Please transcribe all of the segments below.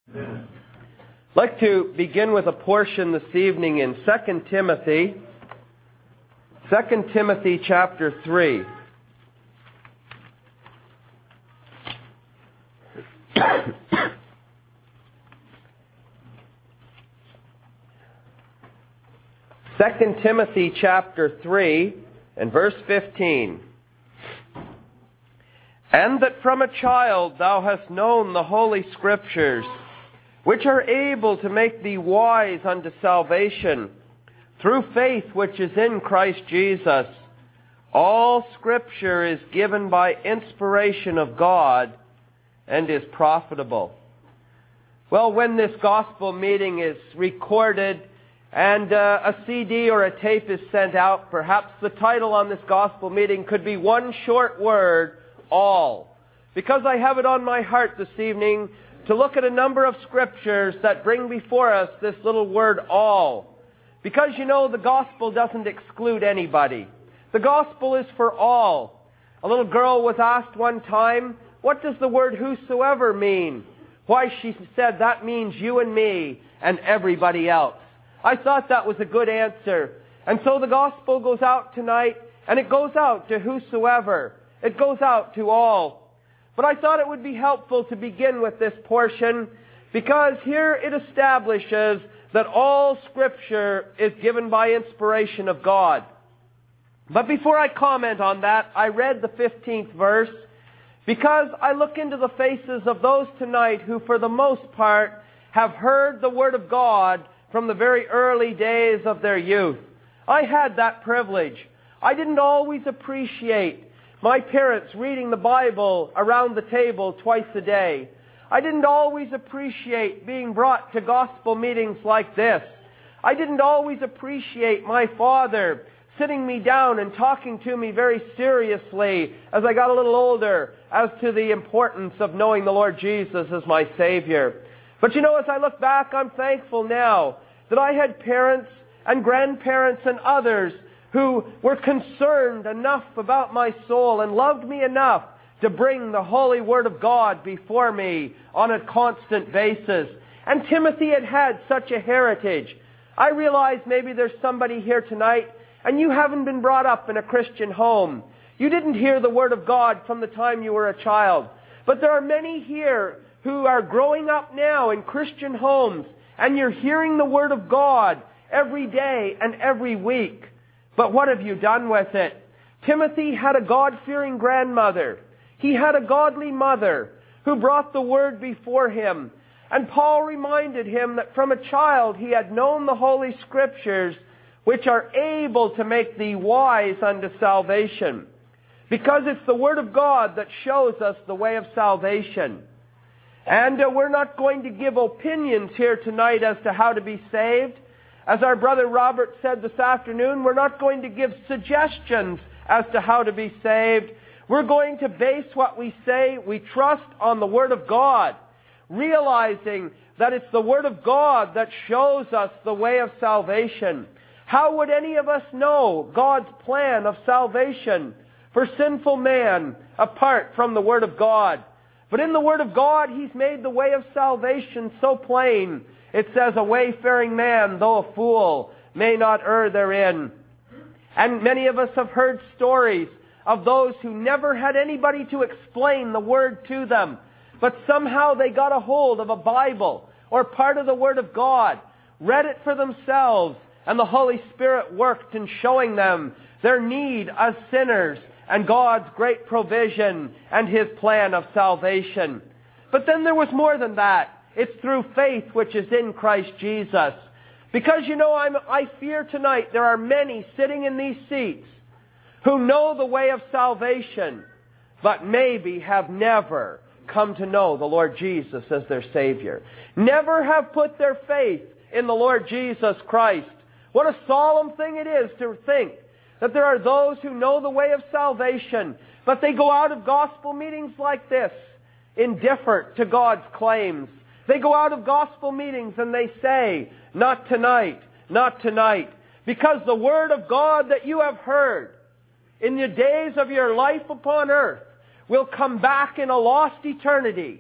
I'd like to begin with a portion this evening in 2 Timothy. 2 Timothy chapter 3. Second Timothy chapter 3 and verse 15. And that from a child thou hast known the holy Scriptures, which are able to make thee wise unto salvation, through faith which is in Christ Jesus. All Scripture is given by inspiration of God and is profitable. Well, when this gospel meeting is recorded and a CD or a tape is sent out, perhaps the title on this gospel meeting could be one short word, all. Because I have it on my heart this evening to look at a number of scriptures that bring before us this little word all. Because you know, the gospel doesn't exclude anybody. The gospel is for all. A little girl was asked one time, what does the word whosoever mean? Why, she said, that means you and me and everybody else. I thought that was a good answer. And so the gospel goes out tonight, and it goes out to whosoever. It goes out to all. But I thought it would be helpful to begin with this portion, because here it establishes that all Scripture is given by inspiration of God. But before I comment on that, I read the 15th verse, because I look into the faces of those tonight who, for the most part, have heard the Word of God from the very early days of their youth. I had that privilege. I didn't always appreciate my parents reading the Bible around the table twice a day. I didn't always appreciate being brought to gospel meetings like this. I didn't always appreciate my father sitting me down and talking to me very seriously as I got a little older as to the importance of knowing the Lord Jesus as my Savior. But you know, as I look back, I'm thankful now that I had parents and grandparents and others who were concerned enough about my soul and loved me enough to bring the holy Word of God before me on a constant basis. And Timothy had such a heritage. I realize maybe there's somebody here tonight and you haven't been brought up in a Christian home. You didn't hear the Word of God from the time you were a child. But there are many here who are growing up now in Christian homes, and you're hearing the Word of God every day and every week. But what have you done with it? Timothy had a God-fearing grandmother. He had a godly mother who brought the Word before him. And Paul reminded him that from a child he had known the Holy Scriptures, which are able to make thee wise unto salvation. Because it's the Word of God that shows us the way of salvation. And we're not going to give opinions here tonight as to how to be saved. As our brother Robert said this afternoon, we're not going to give suggestions as to how to be saved. We're going to base what we say, we trust on the Word of God, realizing that it's the Word of God that shows us the way of salvation. How would any of us know God's plan of salvation for sinful man apart from the Word of God? But in the Word of God, He's made the way of salvation so plain. It says, a wayfaring man, though a fool, may not err therein. And many of us have heard stories of those who never had anybody to explain the Word to them. But somehow they got a hold of a Bible or part of the Word of God, read it for themselves, and the Holy Spirit worked in showing them their need as sinners and God's great provision and His plan of salvation. But then there was more than that. It's through faith which is in Christ Jesus. Because you know, I fear tonight there are many sitting in these seats who know the way of salvation, but maybe have never come to know the Lord Jesus as their Savior. Never have put their faith in the Lord Jesus Christ. What a solemn thing it is to think that there are those who know the way of salvation, but they go out of gospel meetings like this, indifferent to God's claims. They go out of gospel meetings and they say, not tonight, not tonight. Because the Word of God that you have heard in the days of your life upon earth will come back in a lost eternity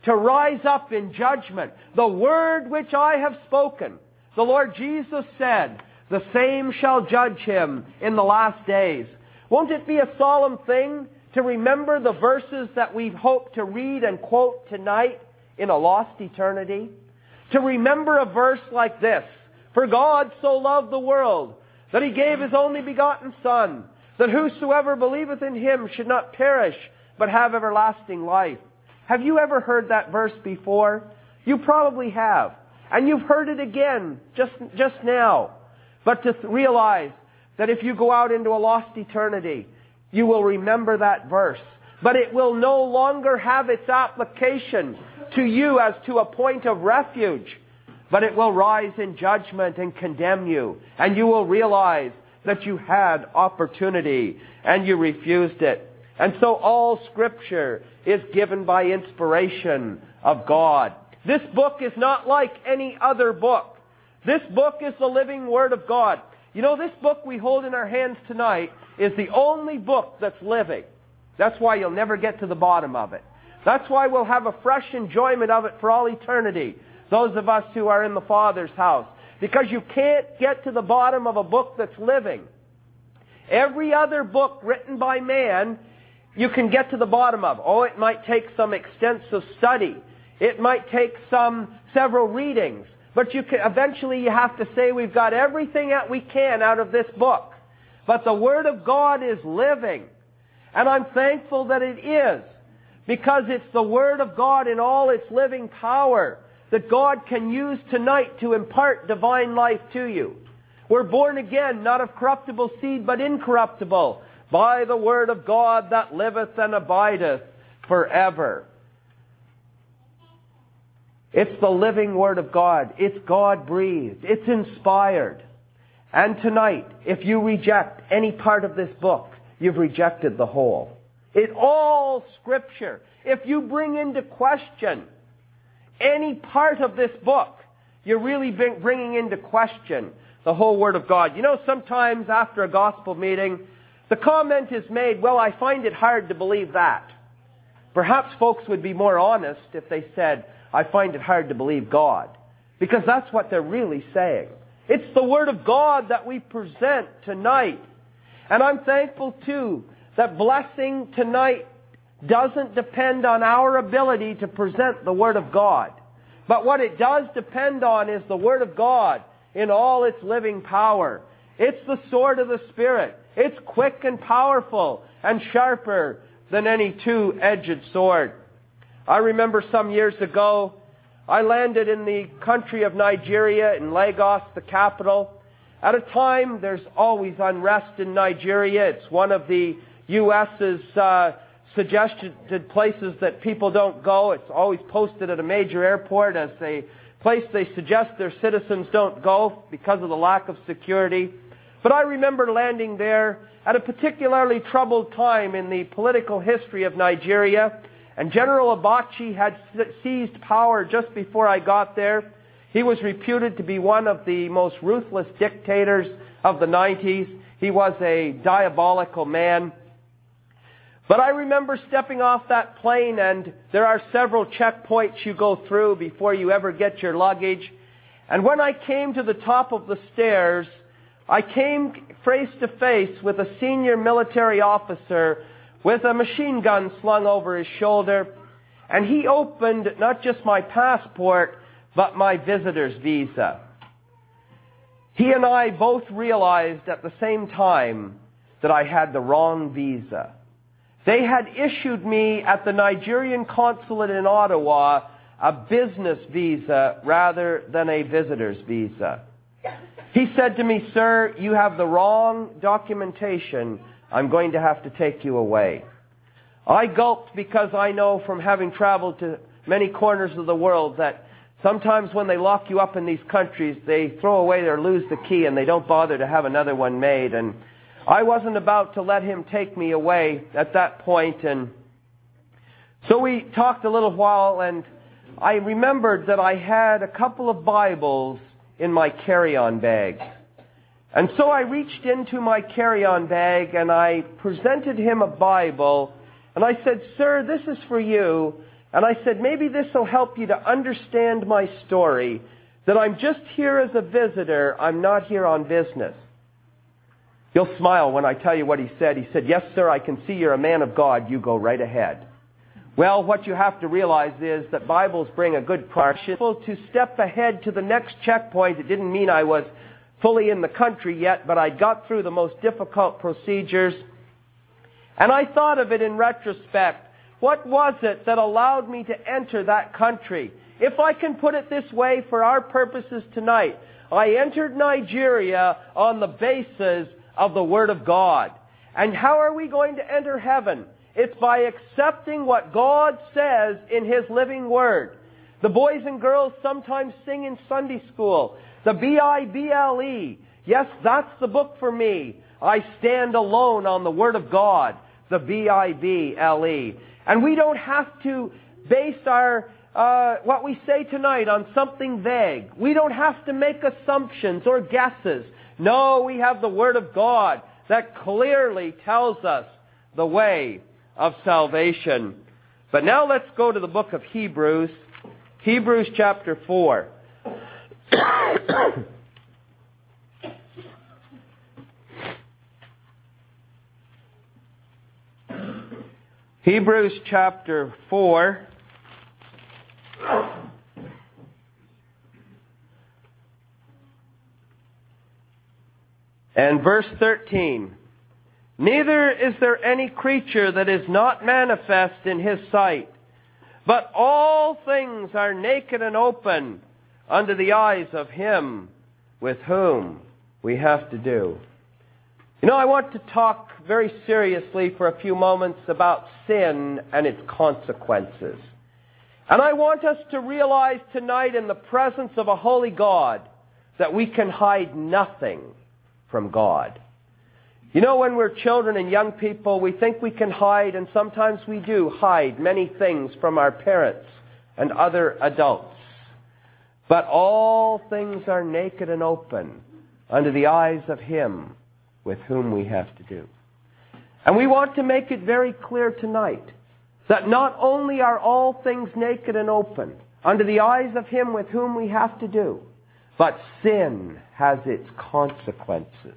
to rise up in judgment. The word which I have spoken, the Lord Jesus said, the same shall judge him in the last days. Won't it be a solemn thing to remember the verses that we hope to read and quote tonight in a lost eternity? To remember a verse like this: For God so loved the world, that he gave his only begotten Son, that whosoever believeth in him should not perish, but have everlasting life. Have you ever heard that verse before? You probably have. And you've heard it again just now. But to realize that if you go out into a lost eternity, you will remember that verse. But it will no longer have its application to you as to a point of refuge. But it will rise in judgment and condemn you. And you will realize that you had opportunity and you refused it. And so all Scripture is given by inspiration of God. This book is not like any other book. This book is the living Word of God. You know, this book we hold in our hands tonight is the only book that's living. That's why you'll never get to the bottom of it. That's why we'll have a fresh enjoyment of it for all eternity, those of us who are in the Father's house. Because you can't get to the bottom of a book that's living. Every other book written by man, you can get to the bottom of. Oh, it might take some extensive study. It might take several readings. But eventually you have to say we've got everything that we can out of this book. But the Word of God is living. And I'm thankful that it is. Because it's the Word of God in all its living power that God can use tonight to impart divine life to you. We're born again, not of corruptible seed, but incorruptible, by the Word of God that liveth and abideth forever. It's the living Word of God. It's God-breathed. It's inspired. And tonight, if you reject any part of this book, you've rejected the whole. It's all Scripture. If you bring into question any part of this book, you're really bringing into question the whole Word of God. You know, sometimes after a gospel meeting, the comment is made, well, I find it hard to believe that. Perhaps folks would be more honest if they said, I find it hard to believe God. Because that's what they're really saying. It's the Word of God that we present tonight. And I'm thankful too that blessing tonight doesn't depend on our ability to present the Word of God. But what it does depend on is the Word of God in all its living power. It's the sword of the Spirit. It's quick and powerful and sharper than any two-edged sword. I remember some years ago, I landed in the country of Nigeria, in Lagos, the capital. At a time, there's always unrest in Nigeria. It's one of the U.S.'s suggested places that people don't go. It's always posted at a major airport as a place they suggest their citizens don't go because of the lack of security. But I remember landing there at a particularly troubled time in the political history of Nigeria. And General Abacha had seized power just before I got there. He was reputed to be one of the most ruthless dictators of the 90s. He was a diabolical man. But I remember stepping off that plane, and there are several checkpoints you go through before you ever get your luggage. And when I came to the top of the stairs, I came face to face with a senior military officer with a machine gun slung over his shoulder. And he opened not just my passport, but my visitor's visa. He and I both realized at the same time that I had the wrong visa. They had issued me at the Nigerian consulate in Ottawa a business visa rather than a visitor's visa. He said to me, "Sir, you have the wrong documentation. I'm going to have to take you away." I gulped because I know from having traveled to many corners of the world that sometimes when they lock you up in these countries, they throw away or lose the key and they don't bother to have another one made. And I wasn't about to let him take me away at that point. And so we talked a little while, and I remembered that I had a couple of Bibles in my carry-on bag. And so I reached into my carry-on bag and I presented him a Bible. And I said, "Sir, this is for you. And I said, maybe this will help you to understand my story, that I'm just here as a visitor. I'm not here on business. You'll smile when I tell you what he said. He said, yes, sir, I can see you're a man of God. You go right ahead. Well, what you have to realize is that Bibles bring a good progression. To step ahead to the next checkpoint, it didn't mean I was fully in the country yet, but I got through the most difficult procedures. And I thought of it in retrospect. What was it that allowed me to enter that country? If I can put it this way for our purposes tonight, I entered Nigeria on the basis of the Word of God. And how are we going to enter heaven? It's by accepting what God says in His living Word. The boys and girls sometimes sing in Sunday school, the Bible. Yes, that's the book for me. I stand alone on the Word of God, the Bible. And we don't have to base our what we say tonight on something vague. We don't have to make assumptions or guesses. No, we have the Word of God that clearly tells us the way of salvation. But now let's go to the book of Hebrews. Hebrews chapter 4. Hebrews chapter 4. And verse 13. Neither is there any creature that is not manifest in His sight, but all things are naked and open unto the eyes of Him with whom we have to do. You know, I want to talk very seriously for a few moments about sin and its consequences. And I want us to realize tonight in the presence of a holy God that we can hide nothing from God. You know, when we're children and young people, we think we can hide, and sometimes we do hide many things from our parents and other adults. But all things are naked and open unto the eyes of Him with whom we have to do. And we want to make it very clear tonight that not only are all things naked and open unto the eyes of Him with whom we have to do, but sin has its consequences.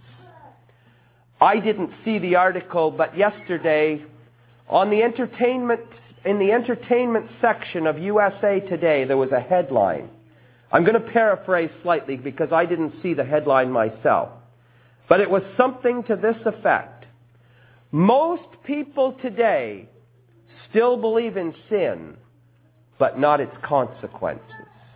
I didn't see the article, but yesterday in the entertainment section of USA Today, there was a headline. I'm going to paraphrase slightly because I didn't see the headline myself. But it was something to this effect. Most people today still believe in sin, but not its consequences.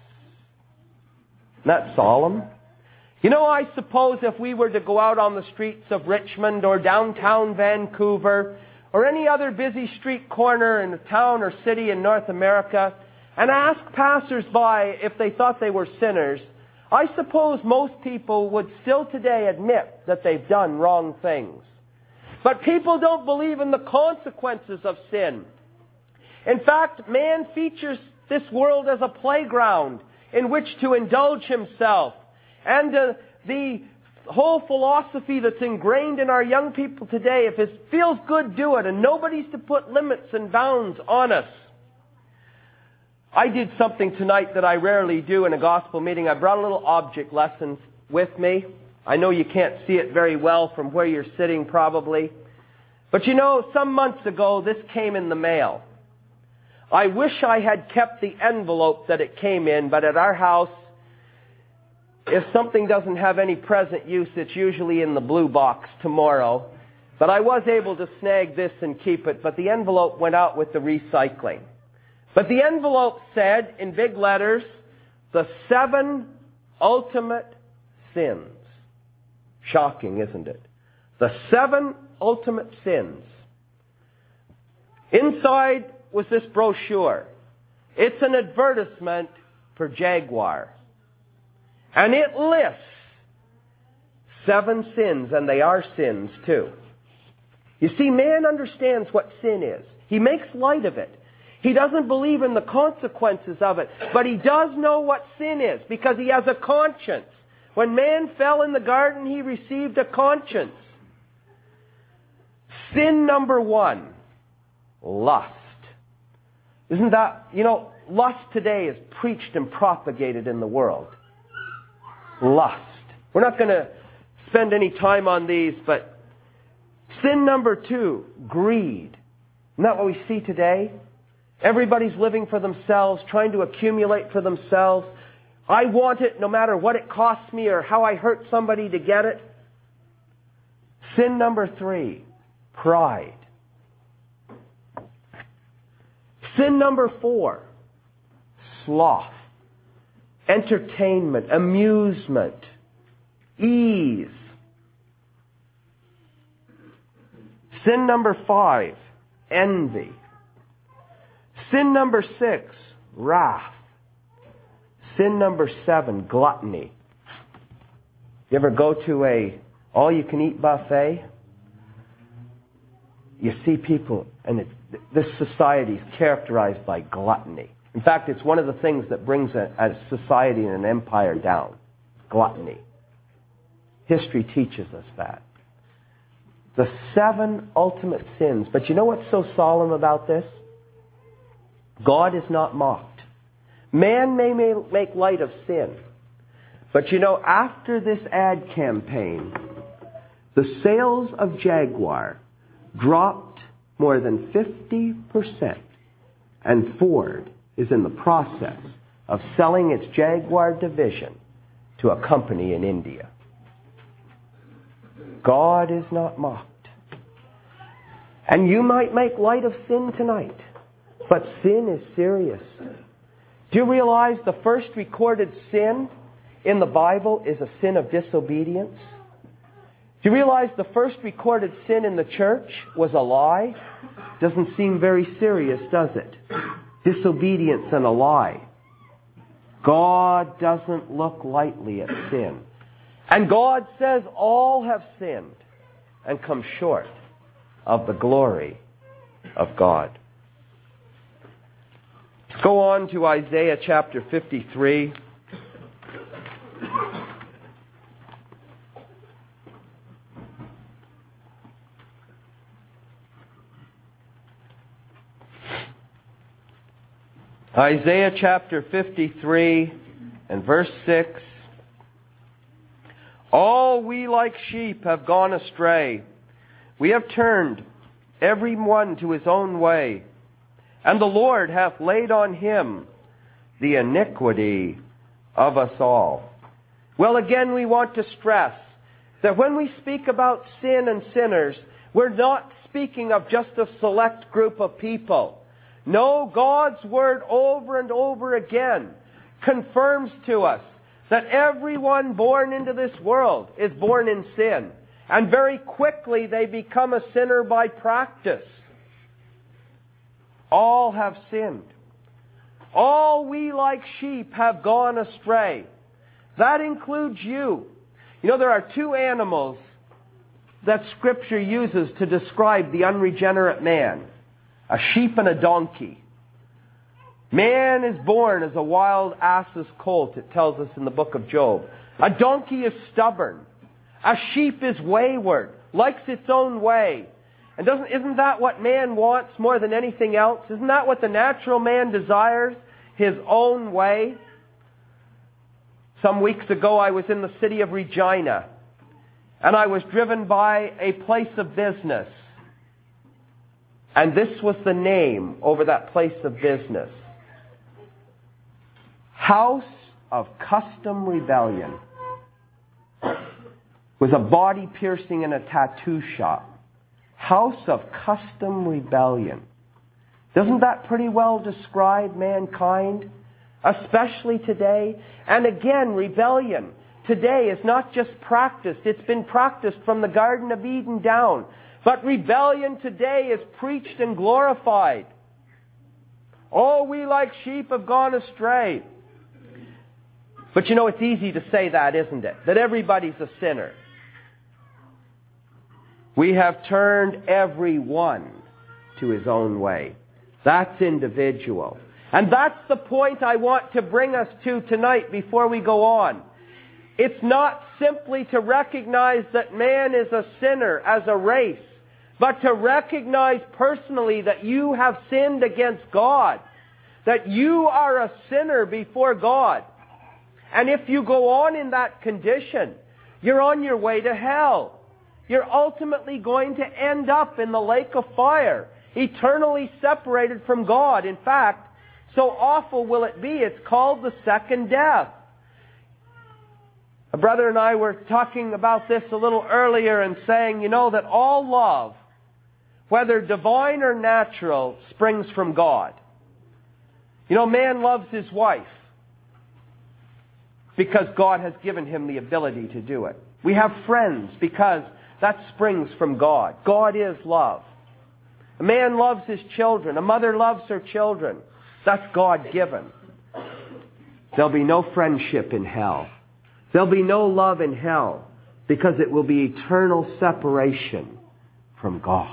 Isn't that solemn? You know, I suppose if we were to go out on the streets of Richmond or downtown Vancouver or any other busy street corner in a town or city in North America and ask passers-by if they thought they were sinners, I suppose most people would still today admit that they've done wrong things. But people don't believe in the consequences of sin. In fact, man features this world as a playground in which to indulge himself. And the whole philosophy that's ingrained in our young people today, if it feels good, do it, and nobody's to put limits and bounds on us. I did something tonight that I rarely do in a gospel meeting. I brought a little object lesson with me. I know you can't see it very well from where you're sitting probably. But you know, some months ago, this came in the mail. I wish I had kept the envelope that it came in, but at our house, if something doesn't have any present use, it's usually in the blue box tomorrow. But I was able to snag this and keep it, but the envelope went out with the recycling. But the envelope said, in big letters, the 7 ultimate sins. Shocking, isn't it? The 7 ultimate sins. Inside was this brochure. It's an advertisement for Jaguar. And it lists 7 sins, and they are sins too. You see, man understands what sin is. He makes light of it. He doesn't believe in the consequences of it, but he does know what sin is because he has a conscience. When man fell in the garden, he received a conscience. Sin number 1, lust. Isn't that, lust today is preached and propagated in the world. Lust. We're not going to spend any time on these, but sin number 2, greed. Isn't that what we see today? Everybody's living for themselves, trying to accumulate for themselves. I want it no matter what it costs me or how I hurt somebody to get it. Sin number 3, pride. Sin number 4, sloth. Entertainment, amusement, ease. Sin number 5, envy. Sin number 6, wrath. Sin number 7, gluttony. You ever go to a all-you-can-eat buffet? You see people, and this society is characterized by gluttony. In fact, it's one of the things that brings a society and an empire down. Gluttony. History teaches us that. The 7 ultimate sins. But you know what's so solemn about this? God is not mocked. Man may make light of sin. But after this ad campaign, the sales of Jaguar dropped more than 50%. And Ford is in the process of selling its Jaguar division to a company in India. God is not mocked. And you might make light of sin tonight, but sin is serious. Do you realize the first recorded sin in the Bible is a sin of disobedience? Do you realize the first recorded sin in the church was a lie? Doesn't seem very serious, does it? Disobedience and a lie. God doesn't look lightly at sin. And God says all have sinned and come short of the glory of God. Let's go on to Isaiah chapter 53. Isaiah chapter 53 and verse 6. All we like sheep have gone astray. We have turned every one to his own way. And the Lord hath laid on him the iniquity of us all. Well, again, we want to stress that when we speak about sin and sinners, we're not speaking of just a select group of people. No, God's Word over and over again confirms to us that everyone born into this world is born in sin. And very quickly they become a sinner by practice. All have sinned. All we like sheep have gone astray. That includes you. There are 2 animals that Scripture uses to describe the unregenerate man. A sheep and a donkey. Man is born as a wild ass's colt, it tells us in the book of Job. A donkey is stubborn. A sheep is wayward, likes its own way. And isn't that what man wants more than anything else? Isn't that what the natural man desires? His own way? Some weeks ago I was in the city of Regina, and I was driven by a place of business. And this was the name over that place of business. House of Custom Rebellion. Was a body piercing and a tattoo shop. House of Custom Rebellion. Doesn't that pretty well describe mankind? Especially today. And again, rebellion today is not just practiced. It's been practiced from the Garden of Eden down. But rebellion today is preached and glorified. All we like sheep have gone astray. But it's easy to say that, isn't it? That everybody's a sinner. We have turned every one to his own way. That's individual. And that's the point I want to bring us to tonight before we go on. It's not simply to recognize that man is a sinner as a race, but to recognize personally that you have sinned against God that you are a sinner before God. And if you go on in that condition, you're on your way to hell. You're ultimately going to end up in the lake of fire, eternally separated from God. In fact, so awful will it be, it's called the second death. A brother and I were talking about this a little earlier and saying, that all love, whether divine or natural, springs from God. Man loves his wife because God has given him the ability to do it. We have friends because that springs from God. God is love. A man loves his children. A mother loves her children. That's God-given. There'll be no friendship in hell. There'll be no love in hell because it will be eternal separation from God.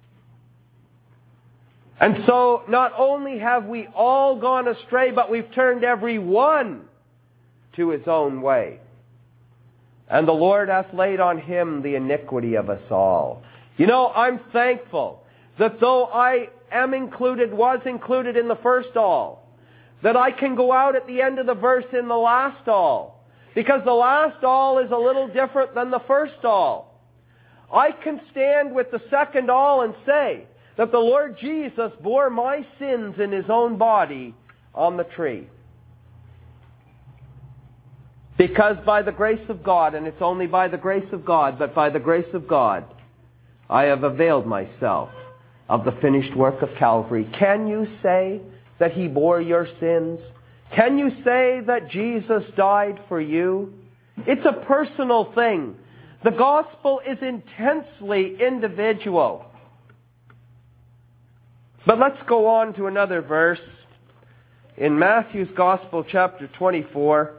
And so not only have we all gone astray, but we've turned every one to his own way. And the Lord hath laid on him the iniquity of us all. I'm thankful that though I was included in the first all, that I can go out at the end of the verse in the last all. Because the last all is a little different than the first all. I can stand with the second all and say that the Lord Jesus bore my sins in his own body on the tree. Because by the grace of God, and it's only by the grace of God, but by the grace of God, I have availed myself of the finished work of Calvary. Can you say that he bore your sins? Can you say that Jesus died for you? It's a personal thing. The gospel is intensely individual. But let's go on to another verse. In Matthew's Gospel, chapter 24.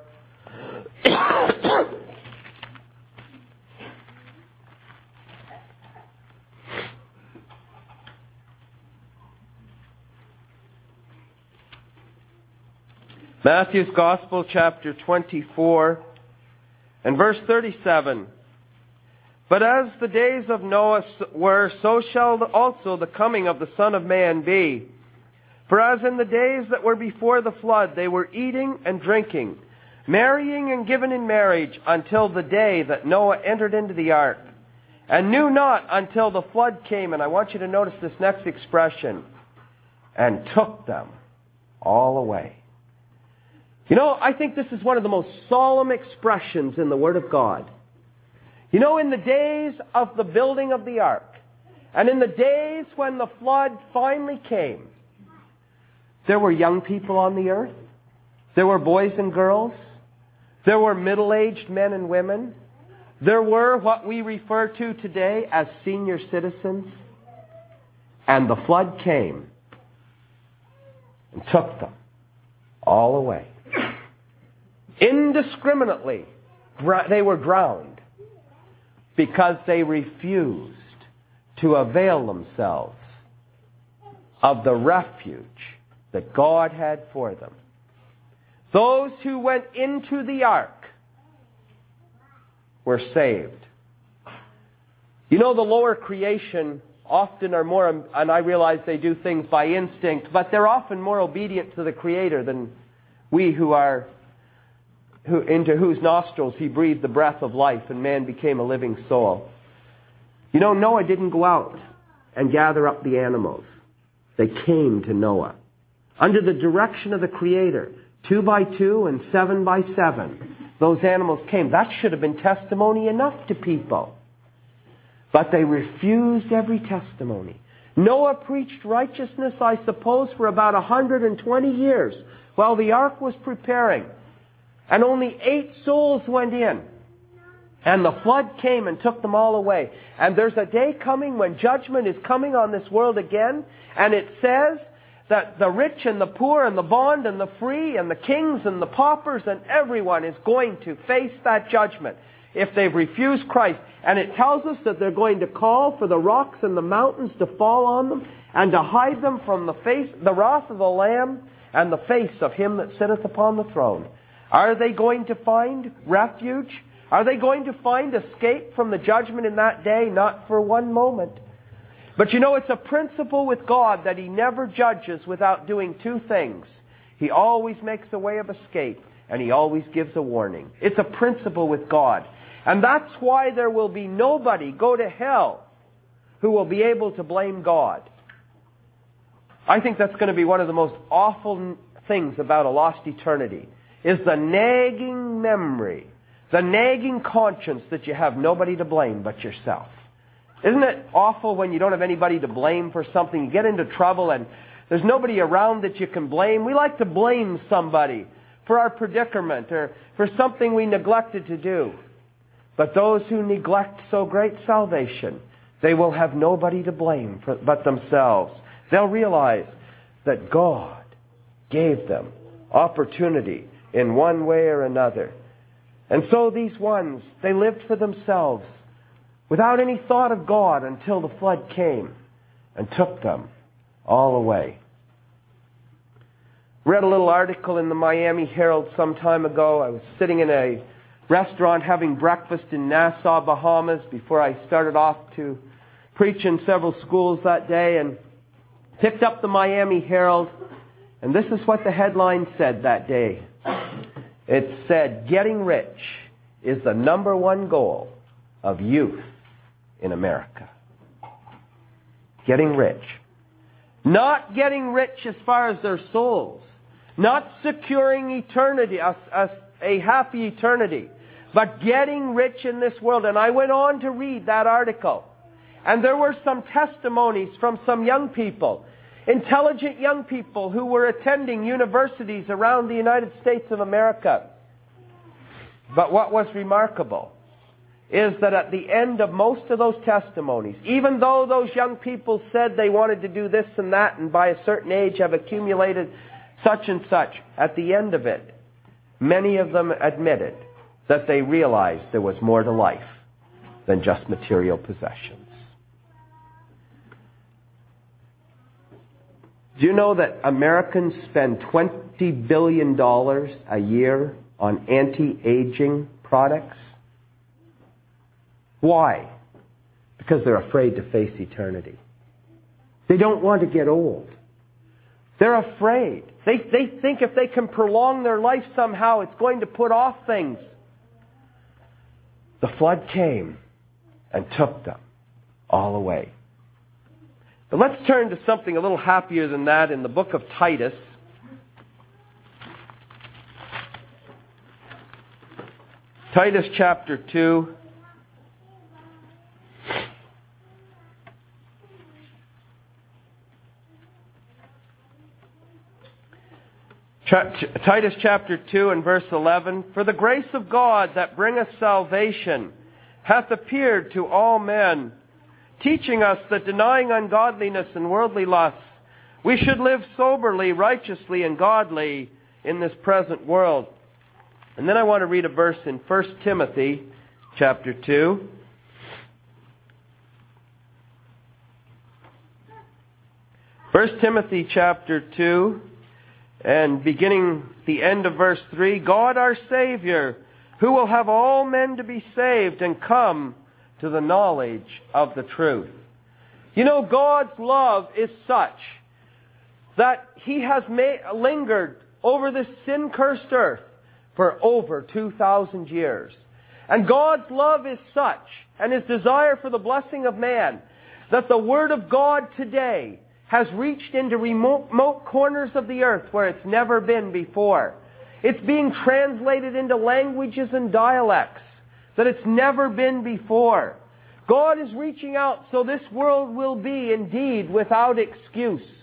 Matthew's Gospel, chapter 24, and verse 37. But as the days of Noah were, so shall also the coming of the Son of Man be. For as in the days that were before the flood, they were eating and drinking, marrying and given in marriage, until the day that Noah entered into the ark, and knew not until the flood came. And I want you to notice this next expression, and took them all away. I think this is one of the most solemn expressions in the Word of God. In the days of the building of the ark, and in the days when the flood finally came, there were young people on the earth. There were boys and girls. There were middle-aged men and women. There were what we refer to today as senior citizens. And the flood came and took them all away. Indiscriminately, they were drowned because they refused to avail themselves of the refuge that God had for them. Those who went into the ark were saved. The lower creation often are more, and I realize they do things by instinct, but they're often more obedient to the Creator than we into whose nostrils he breathed the breath of life and man became a living soul. Noah didn't go out and gather up the animals. They came to Noah under the direction of the Creator. 2 by 2 and 7 by 7. Those animals came. That should have been testimony enough to people. But they refused every testimony. Noah preached righteousness, I suppose, for about 120 years while the ark was preparing. And only 8 souls went in. And the flood came and took them all away. And there's a day coming when judgment is coming on this world again. And it says that the rich and the poor and the bond and the free and the kings and the paupers and everyone is going to face that judgment if they've refused Christ. And it tells us that they're going to call for the rocks and the mountains to fall on them and to hide them from the wrath of the Lamb and the face of Him that sitteth upon the throne. Are they going to find refuge? Are they going to find escape from the judgment in that day? Not for one moment. But it's a principle with God that He never judges without doing 2 things. He always makes a way of escape, and He always gives a warning. It's a principle with God. And that's why there will be nobody go to hell who will be able to blame God. I think that's going to be one of the most awful things about a lost eternity, is the nagging memory, the nagging conscience that you have nobody to blame but yourself. Isn't it awful when you don't have anybody to blame for something? You get into trouble and there's nobody around that you can blame. We like to blame somebody for our predicament or for something we neglected to do. But those who neglect so great salvation, they will have nobody to blame but themselves. They'll realize that God gave them opportunity in one way or another. And so these ones, they lived for themselves without any thought of God until the flood came and took them all away. Read a little article in the Miami Herald some time ago. I was sitting in a restaurant having breakfast in Nassau, Bahamas, before I started off to preach in several schools that day, and picked up the Miami Herald, and this is what the headline said that day. It said, "Getting rich is the number one goal of youth in America." Getting rich. Not getting rich as far as their souls. Not securing eternity, a happy eternity. But getting rich in this world. And I went on to read that article. And there were some testimonies from some young people, intelligent young people who were attending universities around the United States of America. But what was remarkable is that at the end of most of those testimonies, even though those young people said they wanted to do this and that and by a certain age have accumulated such and such, at the end of it, many of them admitted that they realized there was more to life than just material possessions. Do you know that Americans spend $20 billion a year on anti-aging products? Why? Because they're afraid to face eternity. They don't want to get old. They're afraid. They think if they can prolong their life somehow, it's going to put off things. The flood came and took them all away. But let's turn to something a little happier than that in the book of Titus. Titus chapter 2. Titus chapter 2 and verse 11. "For the grace of God that bringeth salvation hath appeared to all men, teaching us that denying ungodliness and worldly lusts, we should live soberly, righteously, and godly in this present world." And then I want to read a verse in 1 Timothy chapter 2. 1 Timothy chapter 2, and beginning the end of verse 3, "God our Savior, who will have all men to be saved and come to the knowledge of the truth." You know, God's love is such that He has lingered over this sin-cursed earth for over 2,000 years. And God's love is such, and His desire for the blessing of man, that the Word of God today has reached into remote corners of the earth where it's never been before. It's being translated into languages and dialects that it's never been before. God is reaching out so this world will be indeed without excuse.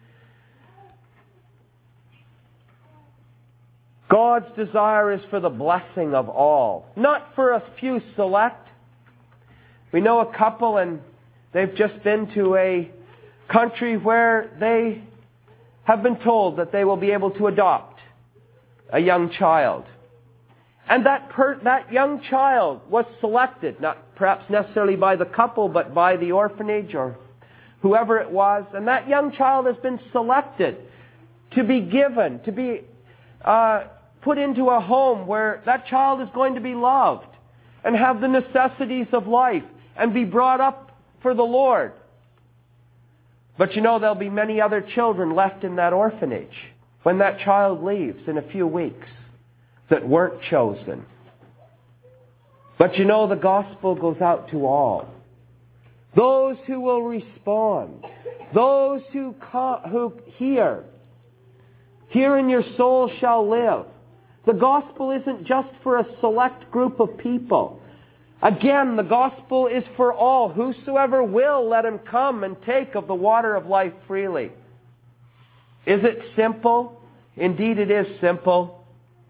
God's desire is for the blessing of all, not for a few select. We know a couple and they've just been to a country where they have been told that they will be able to adopt a young child. And that young child was selected, not perhaps necessarily by the couple, but by the orphanage or whoever it was. And that young child has been selected to be given, to be put into a home where that child is going to be loved and have the necessities of life and be brought up for the Lord. But you know, there'll be many other children left in that orphanage when that child leaves in a few weeks that weren't chosen. But you know, the gospel goes out to all. Those who will respond. Those who hear. Hear and your soul shall live. The gospel isn't just for a select group of people. Again, the gospel is for all. Whosoever will, let him come and take of the water of life freely. Is it simple? Indeed, it is simple.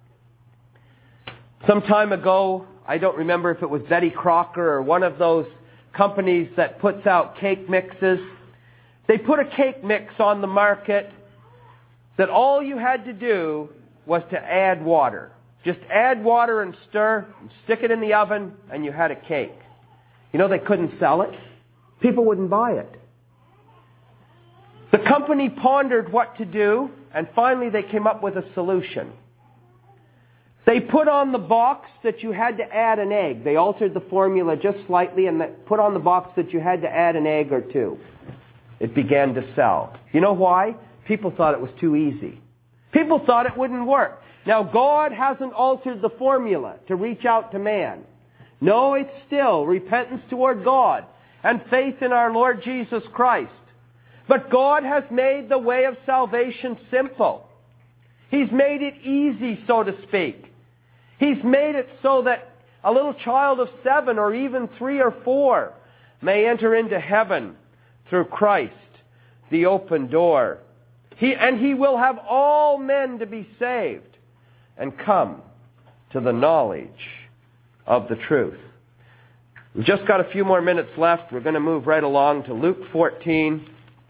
Some time ago, I don't remember if it was Betty Crocker or one of those companies that puts out cake mixes. They put a cake mix on the market that all you had to do was to add water. Just add water and stir, and stick it in the oven, and you had a cake. You know, they couldn't sell it. People wouldn't buy it. The company pondered what to do, and finally they came up with a solution. They put on the box that you had to add an egg. They altered the formula just slightly and put on the box that you had to add an egg or two. It began to sell. You know why? People thought it was too easy. People thought it wouldn't work. Now, God hasn't altered the formula to reach out to man. No, it's still repentance toward God and faith in our Lord Jesus Christ. But God has made the way of salvation simple. He's made it easy, so to speak. He's made it so that a little child of 7 or even 3 or 4 may enter into heaven through Christ, the open door. He will have all men to be saved and come to the knowledge of the truth. We've just got a few more minutes left. We're going to move right along to Luke 14.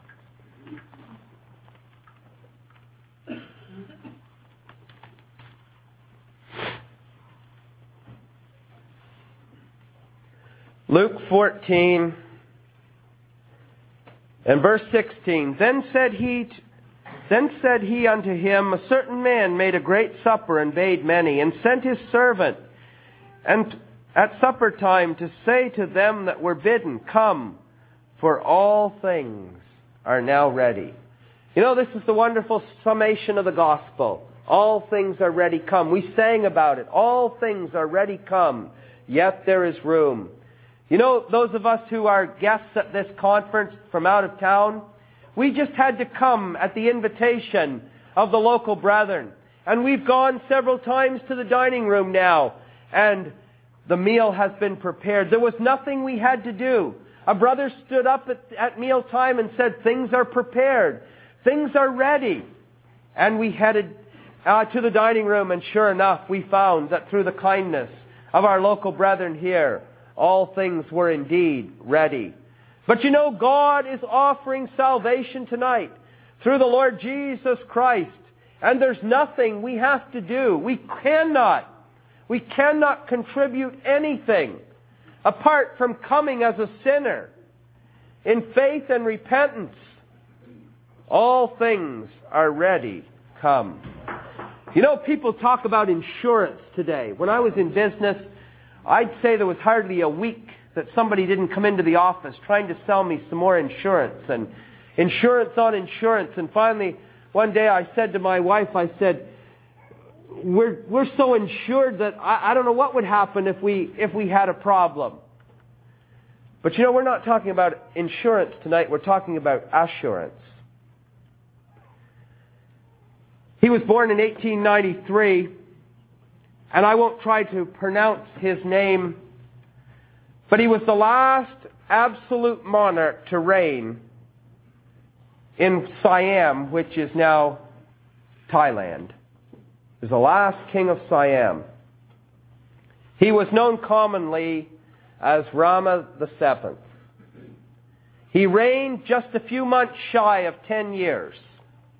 Luke 14 and verse 16. Then said he unto him, a certain man made a great supper and bade many, and sent his servant and at supper time to say to them that were bidden, Come, for all things are now ready. You know, this is the wonderful summation of the gospel. All things are ready, come. We sang about it. All things are ready, come. Yet there is room. You know, those of us who are guests at this conference from out of town, we just had to come at the invitation of the local brethren. And we've gone several times to the dining room now, and the meal has been prepared. There was nothing we had to do. A brother stood up at mealtime and said, things are prepared. Things are ready. And we headed to the dining room, and sure enough, we found that through the kindness of our local brethren here, all things were indeed ready. But you know, God is offering salvation tonight through the Lord Jesus Christ. And there's nothing we have to do. We cannot contribute anything apart from coming as a sinner in faith and repentance. All things are ready. Come. You know, people talk about insurance today. When I was in business, I'd say there was hardly a week that somebody didn't come into the office trying to sell me some more insurance and insurance on insurance. And finally, one day I said to my wife, I said, we're so insured that I don't know what would happen if we had a problem. But you know, we're not talking about insurance tonight. We're talking about assurance. He was born in 1893. And I won't try to pronounce his name, but he was the last absolute monarch to reign in Siam, which is now Thailand. He was the last king of Siam. He was known commonly as Rama VII. He reigned just a few months shy of 10 years.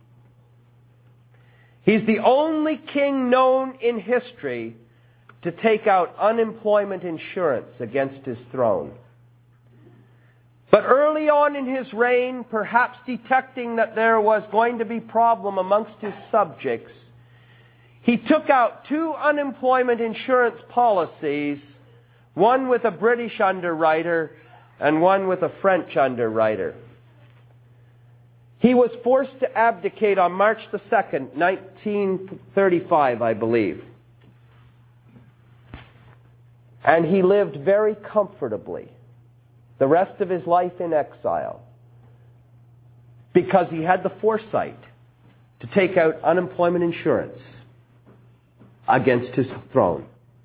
He's the only king known in history to take out unemployment insurance against his throne. But early on in his reign, perhaps detecting that there was going to be problem amongst his subjects, he took out 2 unemployment insurance policies, one with a British underwriter and one with a French underwriter. He was forced to abdicate on March the 2nd, 1935, I believe. And he lived very comfortably the rest of his life in exile because he had the foresight to take out unemployment insurance against his throne.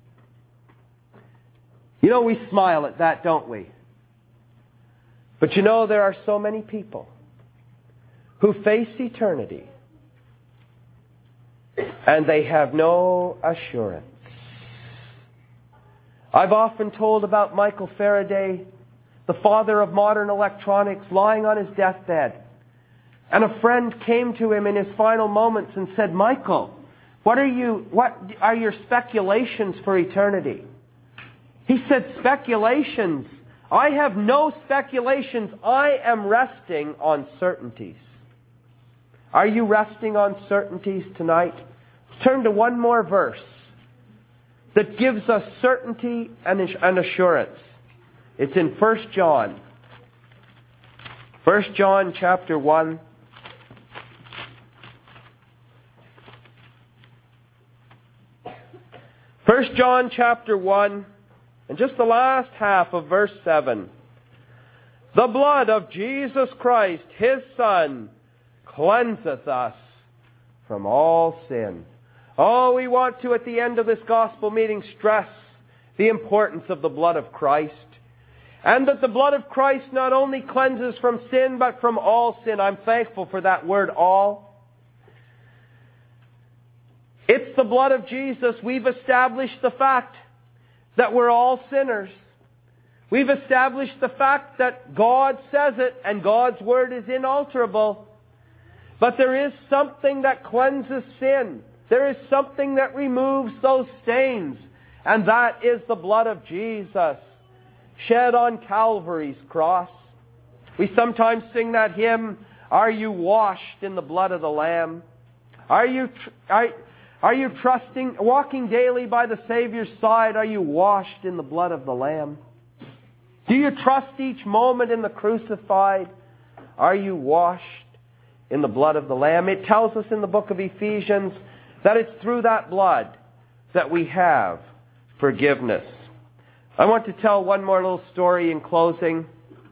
You know, we smile at that, don't we? But you know, there are so many people who face eternity and they have no assurance. I've often told about Michael Faraday, the father of modern electronics, lying on his deathbed. And a friend came to him in his final moments and said, Michael, what are your speculations for eternity? He said, speculations? I have no speculations. I am resting on certainties. Are you resting on certainties tonight? Let's turn to one more verse that gives us certainty and assurance. It's in 1 John. 1 John chapter 1. First John chapter 1, and just the last half of verse 7. The blood of Jesus Christ, His Son, cleanseth us from all sin. Oh, we want to, at the end of this gospel meeting, stress the importance of the blood of Christ. And that the blood of Christ not only cleanses from sin, but from all sin. I'm thankful for that word, all. It's the blood of Jesus. We've established the fact that we're all sinners. We've established the fact that God says it, and God's word is inalterable. But there is something that cleanses sin. There is something that removes those stains. And that is the blood of Jesus, shed on Calvary's cross. We sometimes sing that hymn, Are you washed in the blood of the Lamb? Are you trusting, walking daily by the Savior's side? Are you washed in the blood of the Lamb? Do you trust each moment in the crucified? Are you washed in the blood of the Lamb? It tells us in the book of Ephesians that it's through that blood that we have forgiveness. I want to tell one more little story in closing.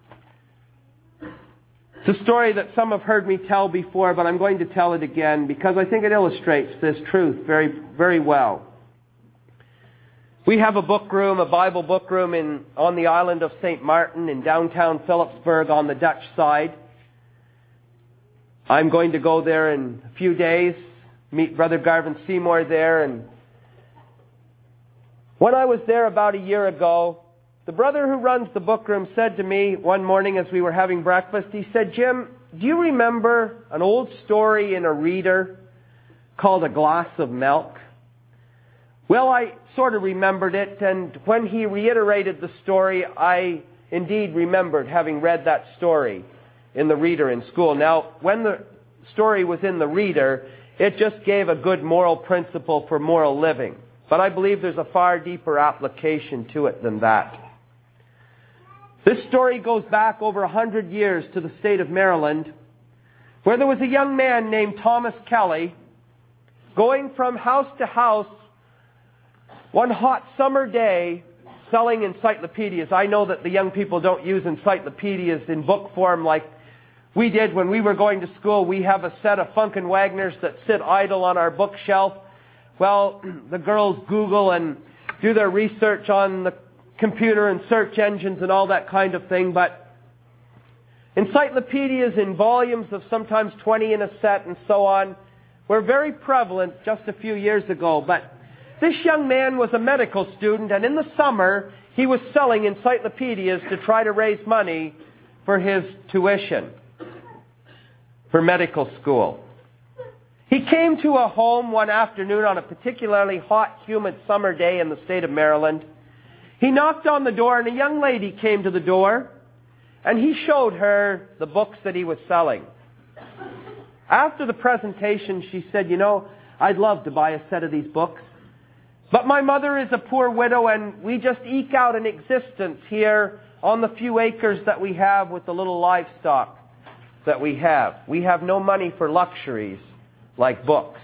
It's a story that some have heard me tell before, but I'm going to tell it again because I think it illustrates this truth very, very well. We have a book room, a Bible book room on the island of St. Martin in downtown Philipsburg on the Dutch side. I'm going to go there in a few days, meet Brother Garvin Seymour there. And when I was there about a year ago, the brother who runs the book room said to me one morning as we were having breakfast, he said, Jim, do you remember an old story in a reader called A Glass of Milk? Well, I sort of remembered it, and when he reiterated the story, I indeed remembered having read that story in the reader in school. Now, when the story was in the reader, it just gave a good moral principle for moral living. But I believe there's a far deeper application to it than that. This story goes back over 100 years to the state of Maryland, where there was a young man named Thomas Kelly going from house to house one hot summer day selling encyclopedias. I know that the young people don't use encyclopedias in book form like we did when we were going to school. We have a set of Funk and Wagners that sit idle on our bookshelf. Well, the girls Google and do their research on the computer and search engines and all that kind of thing. But encyclopedias in volumes of sometimes 20 in a set and so on were very prevalent just a few years ago. But this young man was a medical student, and in the summer he was selling encyclopedias to try to raise money for his tuition for medical school. He came to a home one afternoon on a particularly hot, humid summer day in the state of Maryland. He knocked on the door, and a young lady came to the door, and he showed her the books that he was selling. After the presentation, she said, you know, I'd love to buy a set of these books, but my mother is a poor widow, and we just eke out an existence here on the few acres that we have with the little livestock. that we have. We have no money for luxuries like books.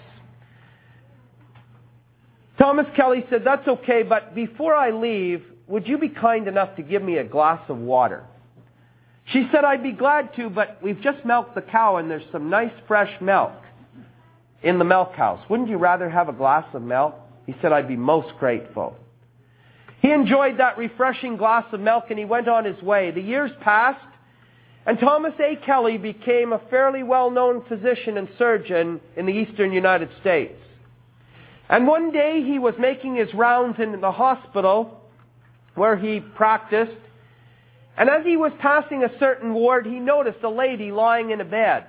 Thomas Kelly said, "That's okay, but before I leave, would you be kind enough to give me a glass of water?" She said, "I'd be glad to, but we've just milked the cow and there's some nice fresh milk in the milk house. Wouldn't you rather have a glass of milk?" He said, "I'd be most grateful." He enjoyed that refreshing glass of milk and he went on his way. The years passed and Thomas A. Kelly became a fairly well-known physician and surgeon in the eastern United States. And one day he was making his rounds in the hospital where he practiced. And as he was passing a certain ward, he noticed a lady lying in a bed.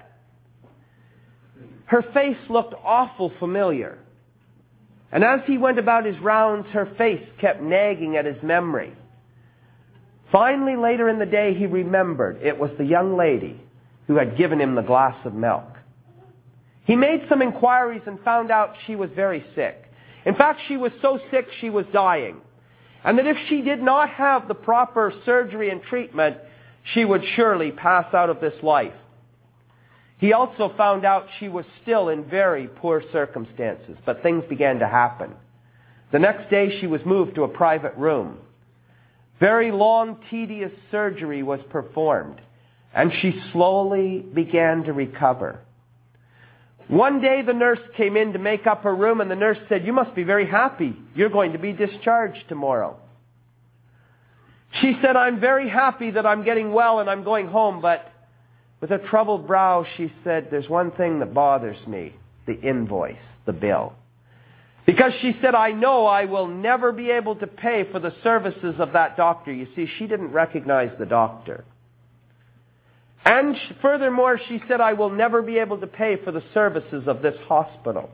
Her face looked awful familiar. And as he went about his rounds, her face kept nagging at his memory. Finally, later in the day, he remembered it was the young lady who had given him the glass of milk. He made some inquiries and found out she was very sick. In fact, she was so sick she was dying. And that if she did not have the proper surgery and treatment, she would surely pass out of this life. He also found out she was still in very poor circumstances, but things began to happen. The next day she was moved to a private room. Very long, tedious surgery was performed, and she slowly began to recover. One day the nurse came in to make up her room, and the nurse said, "You must be very happy. You're going to be discharged tomorrow." She said, "I'm very happy that I'm getting well and I'm going home," but with a troubled brow she said, "There's one thing that bothers me, the invoice, the bill." Because she said, "I know I will never be able to pay for the services of that doctor." You see, she didn't recognize the doctor. And furthermore, she said, "I will never be able to pay for the services of this hospital."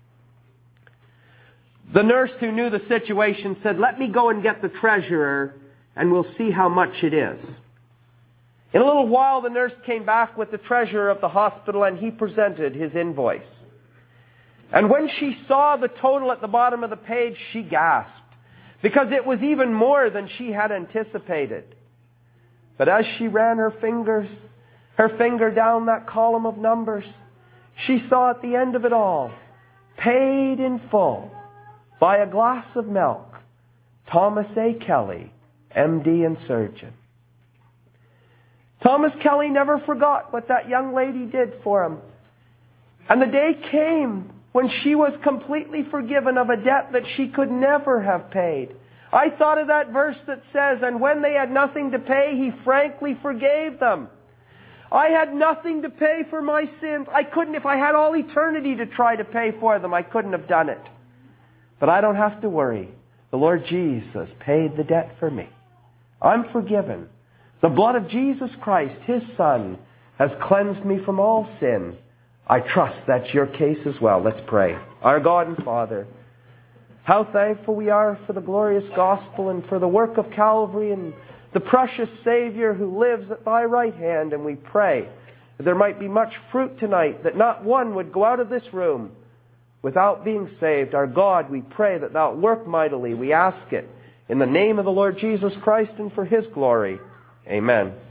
The nurse who knew the situation said, "Let me go and get the treasurer and we'll see how much it is." In a little while, the nurse came back with the treasurer of the hospital and he presented his invoice. And when she saw the total at the bottom of the page, she gasped, because it was even more than she had anticipated. But as she ran her finger down that column of numbers, she saw at the end of it all, paid in full by a glass of milk, Thomas A. Kelly, MD and surgeon. Thomas Kelly never forgot what that young lady did for him. And the day came when she was completely forgiven of a debt that she could never have paid. I thought of that verse that says, "And when they had nothing to pay, he frankly forgave them." I had nothing to pay for my sins. I couldn't, if I had all eternity to try to pay for them, I couldn't have done it. But I don't have to worry. The Lord Jesus paid the debt for me. I'm forgiven. The blood of Jesus Christ, His Son, has cleansed me from all sin. I trust that's your case as well. Let's pray. Our God and Father, how thankful we are for the glorious gospel and for the work of Calvary and the precious Savior who lives at thy right hand. And we pray that there might be much fruit tonight, that not one would go out of this room without being saved. Our God, we pray that thou work mightily. We ask it in the name of the Lord Jesus Christ and for His glory. Amen.